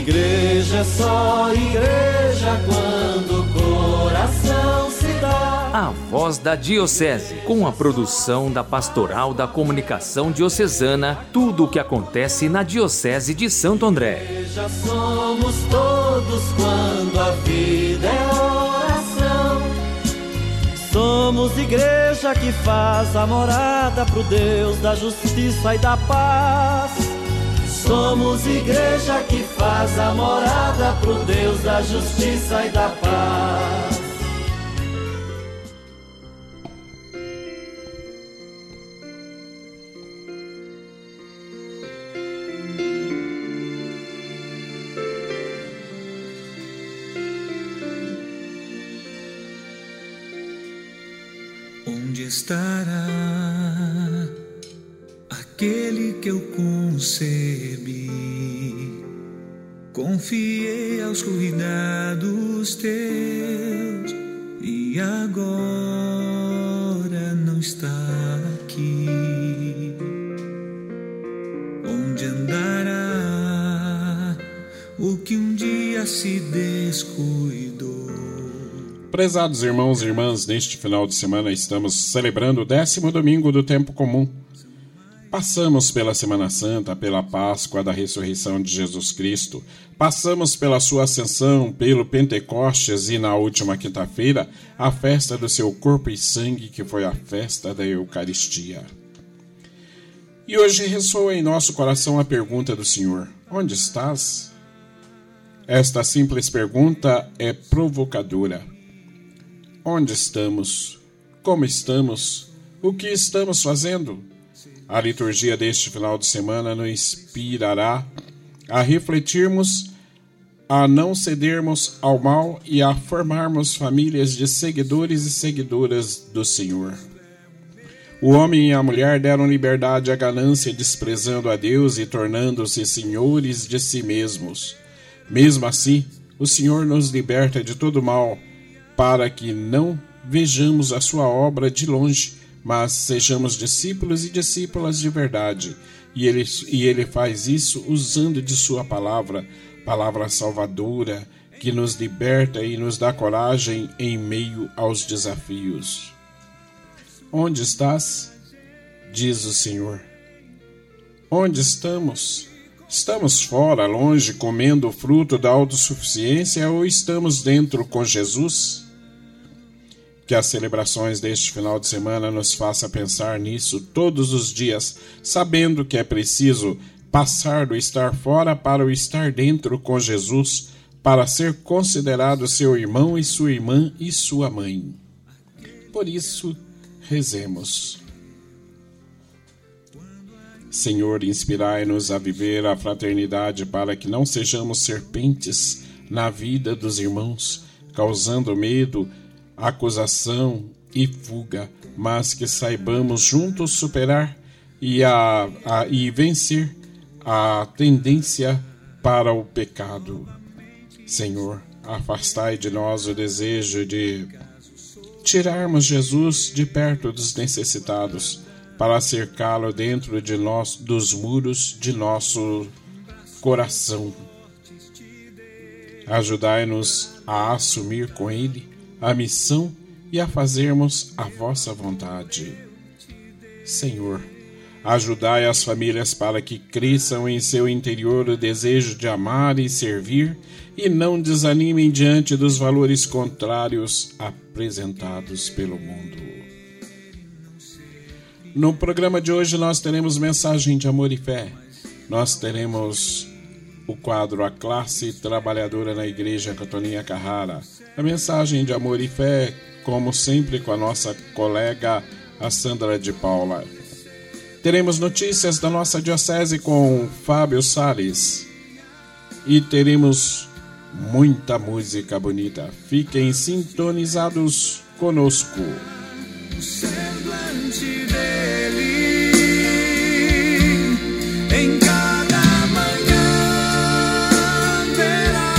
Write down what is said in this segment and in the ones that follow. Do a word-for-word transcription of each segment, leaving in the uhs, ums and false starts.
igreja, é só igreja quando o coração se dá. A Voz da Diocese, com a produção da Pastoral da Comunicação Diocesana, tudo o que acontece na Diocese de Santo André. Igreja somos todos quando a vida é oração. Somos igreja que faz a morada pro Deus da justiça e da paz. Somos igreja que faz a morada pro Deus da justiça e da paz. Onde estará aquele que eu concebi? Confiei aos cuidados teus e agora não está aqui. Onde andará o que um dia se descuidou? Prezados irmãos e irmãs, neste final de semana estamos celebrando o décimo domingo do tempo comum. Passamos pela Semana Santa, pela Páscoa da ressurreição de Jesus Cristo, passamos pela sua ascensão, pelo Pentecostes e na última quinta-feira, a festa do seu corpo e sangue, que foi a festa da Eucaristia. E hoje ressoa em nosso coração a pergunta do Senhor: onde estás? Esta simples pergunta é provocadora. Onde estamos? Como estamos? O que estamos fazendo? A liturgia deste final de semana nos inspirará a refletirmos, a não cedermos ao mal e a formarmos famílias de seguidores e seguidoras do Senhor. O homem e a mulher deram liberdade à ganância, desprezando a Deus e tornando-se senhores de si mesmos. Mesmo assim, o Senhor nos liberta de todo mal, para que não vejamos a sua obra de longe, mas sejamos discípulos e discípulas de verdade. E ele, e ele faz isso usando de sua palavra, palavra salvadora, que nos liberta e nos dá coragem em meio aos desafios. Onde estás? Diz o Senhor. Onde estamos? Estamos fora, longe, comendo o fruto da autossuficiência, ou estamos dentro com Jesus? Que as celebrações deste final de semana nos façam pensar nisso todos os dias, sabendo que é preciso passar do estar fora para o estar dentro com Jesus, para ser considerado seu irmão e sua irmã e sua mãe. Por isso, rezemos. Senhor, inspirai-nos a viver a fraternidade para que não sejamos serpentes na vida dos irmãos, causando medo, acusação e fuga, mas que saibamos juntos superar e, a, a, e vencer a tendência para o pecado. Senhor, afastai de nós o desejo de tirarmos Jesus de perto dos necessitados, para cercá-lo dentro de nós, dos muros de nosso coração. Ajudai-nos a assumir com Ele a missão e a fazermos a vossa vontade. Senhor, ajudai as famílias para que cresçam em seu interior o desejo de amar e servir e não desanimem diante dos valores contrários apresentados pelo mundo. No programa de hoje nós teremos mensagem de amor e fé. Nós teremos o quadro A Classe Trabalhadora na Igreja Cotoninha Carrara. A mensagem de amor e fé, como sempre, com a nossa colega, a Sandra de Paula. Teremos notícias da nossa diocese com Fábio Salles. E teremos muita música bonita. Fiquem sintonizados conosco. O semblante dele em cada manhã verá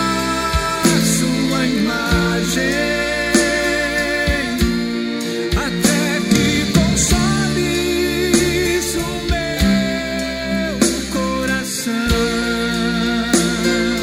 sua imagem, até que consoles o meu coração.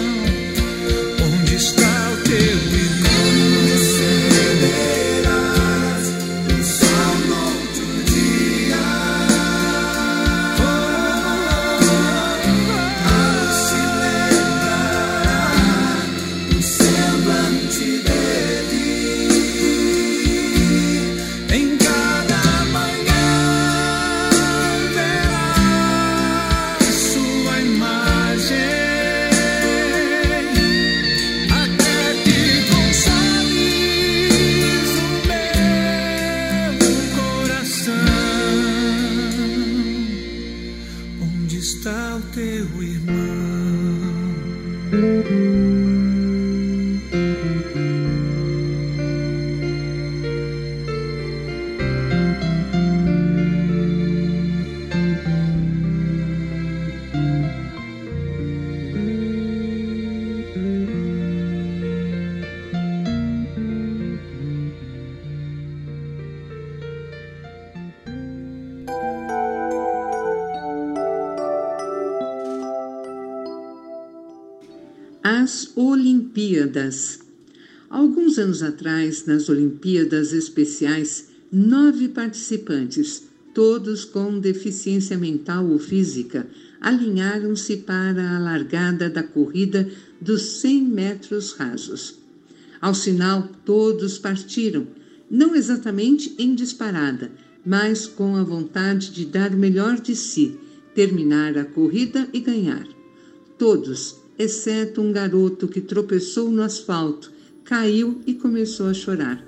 As Olimpíadas. Alguns anos atrás, nas Olimpíadas Especiais, nove participantes, todos com deficiência mental ou física, alinharam-se para a largada da corrida dos cem metros rasos. Ao sinal, todos partiram, não exatamente em disparada, mas com a vontade de dar o melhor de si, terminar a corrida e ganhar. Todos, exceto um garoto que tropeçou no asfalto, caiu e começou a chorar.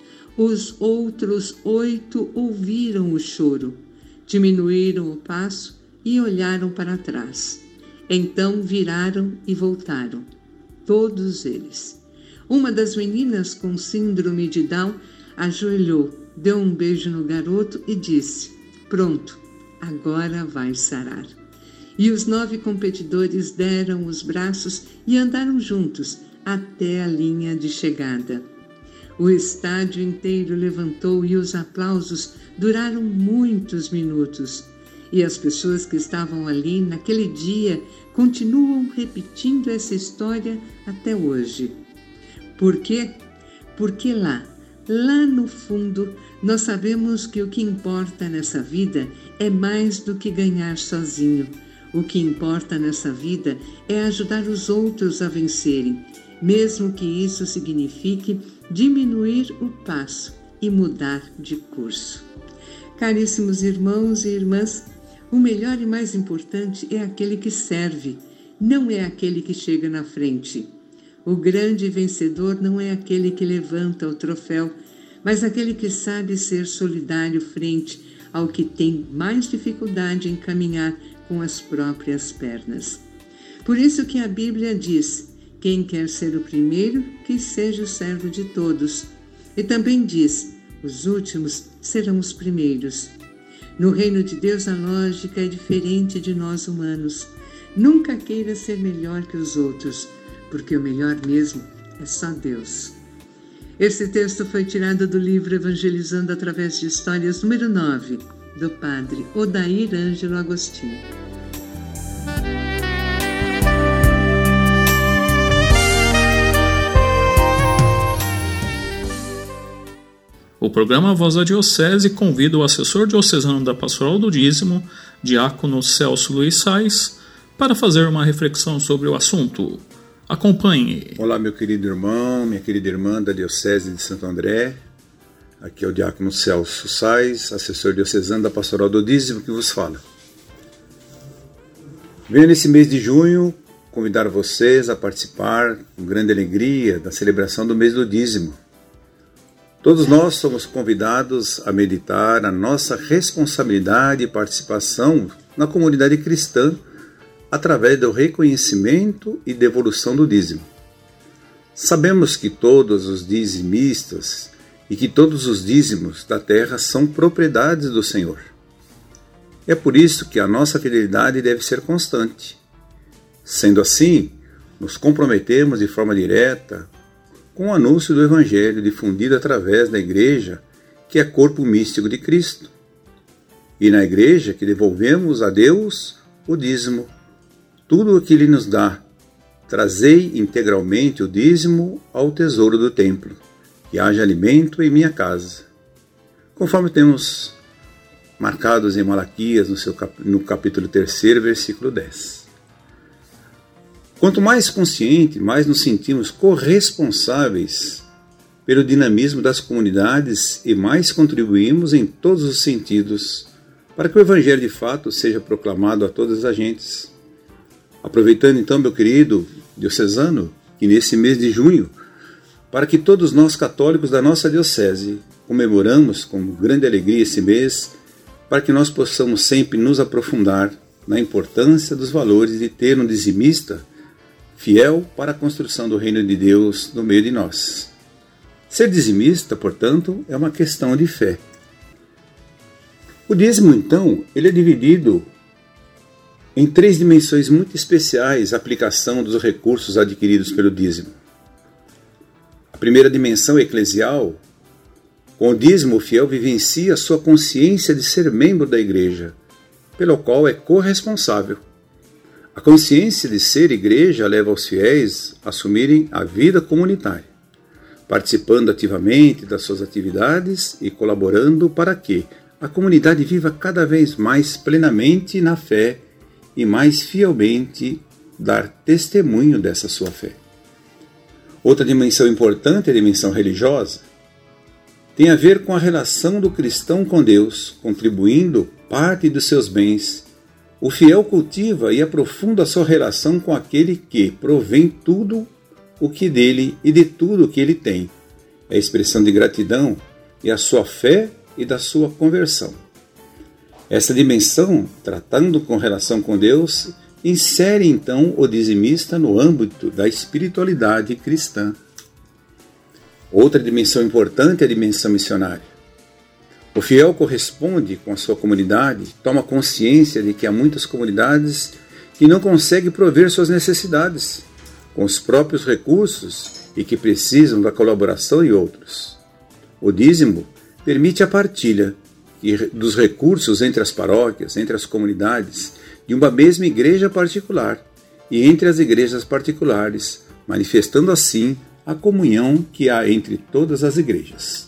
Os outros oito ouviram o choro, diminuíram o passo e olharam para trás. Então viraram e voltaram, todos eles. Uma das meninas com síndrome de Down ajoelhou, deu um beijo no garoto e disse: "Pronto, agora vai sarar." E os nove competidores deram os braços e andaram juntos até a linha de chegada. O estádio inteiro levantou e os aplausos duraram muitos minutos. E as pessoas que estavam ali naquele dia continuam repetindo essa história até hoje. Por quê? Porque lá, lá no fundo, nós sabemos que o que importa nessa vida é mais do que ganhar sozinho. O que importa nessa vida é ajudar os outros a vencerem, mesmo que isso signifique diminuir o passo e mudar de curso. Caríssimos irmãos e irmãs, o melhor e mais importante é aquele que serve, não é aquele que chega na frente. O grande vencedor não é aquele que levanta o troféu, mas aquele que sabe ser solidário frente ao que tem mais dificuldade em caminhar com as próprias pernas. Por isso que a Bíblia diz: quem quer ser o primeiro, que seja o servo de todos. E também diz: os últimos serão os primeiros. No reino de Deus a lógica é diferente de nós humanos. Nunca queira ser melhor que os outros, porque o melhor mesmo é só Deus. Esse texto foi tirado do livro Evangelizando através de Histórias, número nove, do padre Odair Ângelo Agostinho. O programa Voz da Diocese convida o assessor diocesano da Pastoral do Dízimo, diácono Celso Luiz Sais, para fazer uma reflexão sobre o assunto. Acompanhe. Olá, meu querido irmão, minha querida irmã da Diocese de Santo André. Aqui é o diácono Celso Sais, assessor diocesano da Pastoral do Dízimo, que vos fala. Venho nesse mês de junho convidar vocês a participar com grande alegria da celebração do mês do dízimo. Todos nós somos convidados a meditar a nossa responsabilidade e participação na comunidade cristã através do reconhecimento e devolução do dízimo. Sabemos que todos os dizimistas e que todos os dízimos da terra são propriedades do Senhor. É por isso que a nossa fidelidade deve ser constante. Sendo assim, nos comprometemos de forma direta com o anúncio do Evangelho difundido através da Igreja, que é corpo místico de Cristo. E na Igreja que devolvemos a Deus o dízimo, tudo o que Ele nos dá. Trazei integralmente o dízimo ao tesouro do templo, que haja alimento em minha casa. Conforme temos marcados em Malaquias, no, seu cap... no capítulo terceiro, versículo dez. Quanto mais consciente, mais nos sentimos corresponsáveis pelo dinamismo das comunidades e mais contribuímos em todos os sentidos para que o Evangelho de fato seja proclamado a todas as agentes. Aproveitando então, meu querido diocesano, que nesse mês de junho, para que todos nós católicos da nossa diocese comemoramos com grande alegria esse mês, para que nós possamos sempre nos aprofundar na importância dos valores de ter um dizimista fiel para a construção do reino de Deus no meio de nós. Ser dizimista, portanto, é uma questão de fé. O dízimo, então, ele é dividido em três dimensões muito especiais a aplicação dos recursos adquiridos pelo dízimo. A primeira dimensão eclesial. Com o dízimo, o fiel vivencia a sua consciência de ser membro da igreja, pelo qual é corresponsável. A consciência de ser igreja leva os fiéis a assumirem a vida comunitária, participando ativamente das suas atividades e colaborando para que a comunidade viva cada vez mais plenamente na fé e mais fielmente dar testemunho dessa sua fé. Outra dimensão importante é a dimensão religiosa. Tem a ver com a relação do cristão com Deus, contribuindo parte dos seus bens. O fiel cultiva e aprofunda a sua relação com aquele que provém tudo o que dele e de tudo o que ele tem. É a expressão de gratidão e a sua fé e da sua conversão. Essa dimensão, tratando com relação com Deus, insere então o dizimista no âmbito da espiritualidade cristã. Outra dimensão importante é a dimensão missionária. O fiel corresponde com a sua comunidade, toma consciência de que há muitas comunidades que não conseguem prover suas necessidades com os próprios recursos e que precisam da colaboração de outros. O dízimo permite a partilha dos recursos entre as paróquias, entre as comunidades, de uma mesma igreja particular e entre as igrejas particulares, manifestando assim a comunhão que há entre todas as igrejas.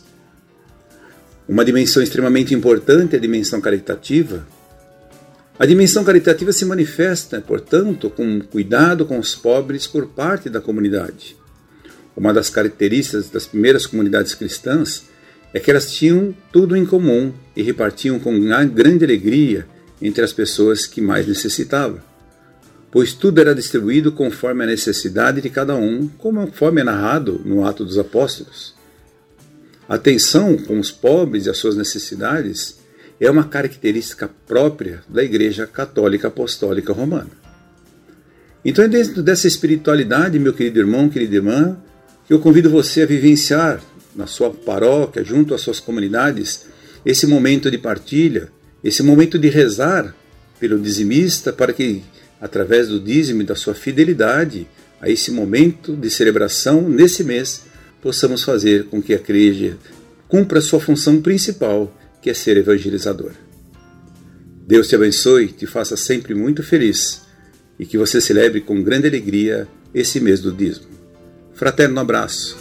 Uma dimensão extremamente importante é a dimensão caritativa. A dimensão caritativa se manifesta, portanto, com cuidado com os pobres por parte da comunidade. Uma das características das primeiras comunidades cristãs é que elas tinham tudo em comum e repartiam com grande alegria entre as pessoas que mais necessitavam, pois tudo era distribuído conforme a necessidade de cada um, conforme é narrado no Atos dos Apóstolos. A atenção com os pobres e as suas necessidades é uma característica própria da Igreja Católica Apostólica Romana. Então é dentro dessa espiritualidade, meu querido irmão, querida irmã, que eu convido você a vivenciar na sua paróquia, junto às suas comunidades, esse momento de partilha, esse momento de rezar pelo dizimista, para que, através do dízimo e da sua fidelidade a esse momento de celebração, nesse mês, possamos fazer com que a igreja cumpra a sua função principal, que é ser evangelizadora. Deus te abençoe, te faça sempre muito feliz e que você celebre com grande alegria esse mês do dízimo. Fraterno abraço.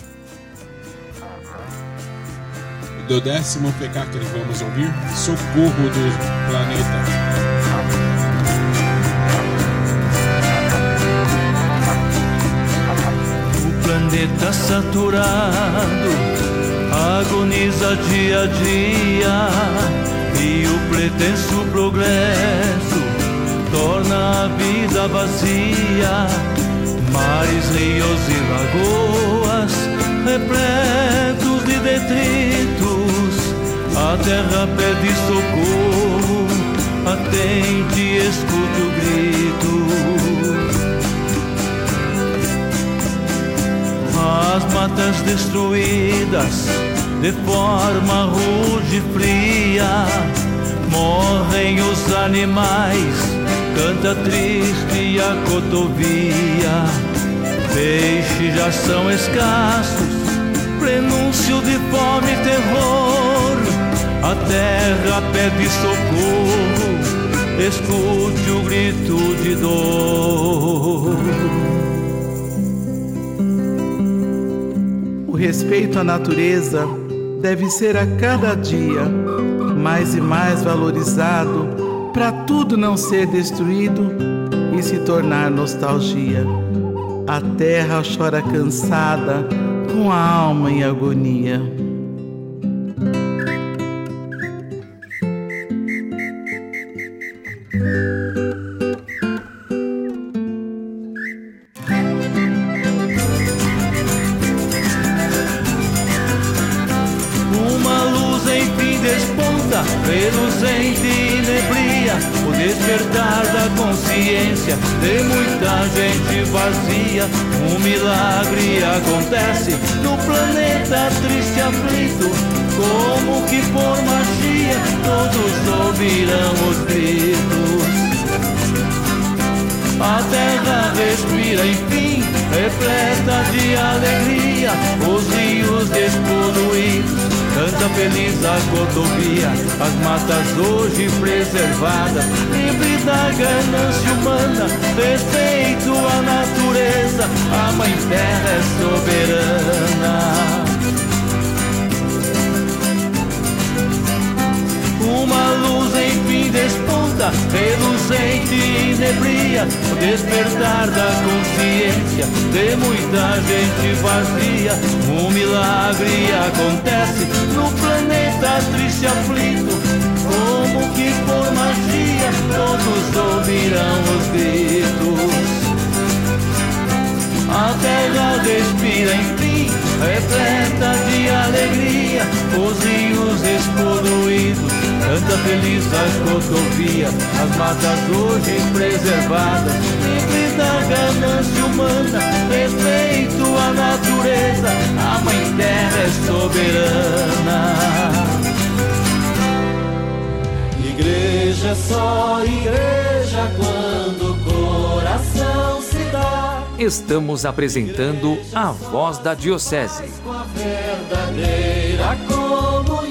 Do décimo pecado que vamos ouvir, Socorro do Planeta. O planeta saturado agoniza dia a dia e o pretenso progresso torna a vida vazia. Mares, rios e lagoas repletos de detritos, a terra pede socorro, atente e escute o grito. As matas destruídas de forma rude e fria, morrem os animais, canta triste a cotovia. Peixes já são escassos, prenúncio de fome e terror. A terra pede socorro, escute o grito de dor. O respeito à natureza deve ser a cada dia mais e mais valorizado, para tudo não ser destruído e se tornar nostalgia. A terra chora cansada, com a alma em agonia. Uma luz desponta, reluzente e nebria, o despertar da consciência consciência de muita gente vazia. Um milagre acontece no planeta triste e aflito, como que por magia todos ouvirão os gritos. A terra respira, enfim, repleta de alegria. Os rios despoluídos, canta feliz a rodovia. As matas hoje preservadas, livre da ganância humana. Respeito à natureza, a mãe terra é soberana. Uma luz enfim desponta, reluzente e inebria o despertar da consciência de muita gente vazia. Um milagre acontece no planeta triste e aflito, como que por magia todos ouvirão os gritos. A terra respira, enfim, repleta de alegria. Os rios despoluídos, canta feliz a rodovia. As matas hoje preservadas, livre da ganância humana. Respeito à natureza, a mãe terra é soberana. Igreja é só igreja quando o coração se dá. Estamos apresentando a Voz da Diocese. Com a verdadeira comunhão.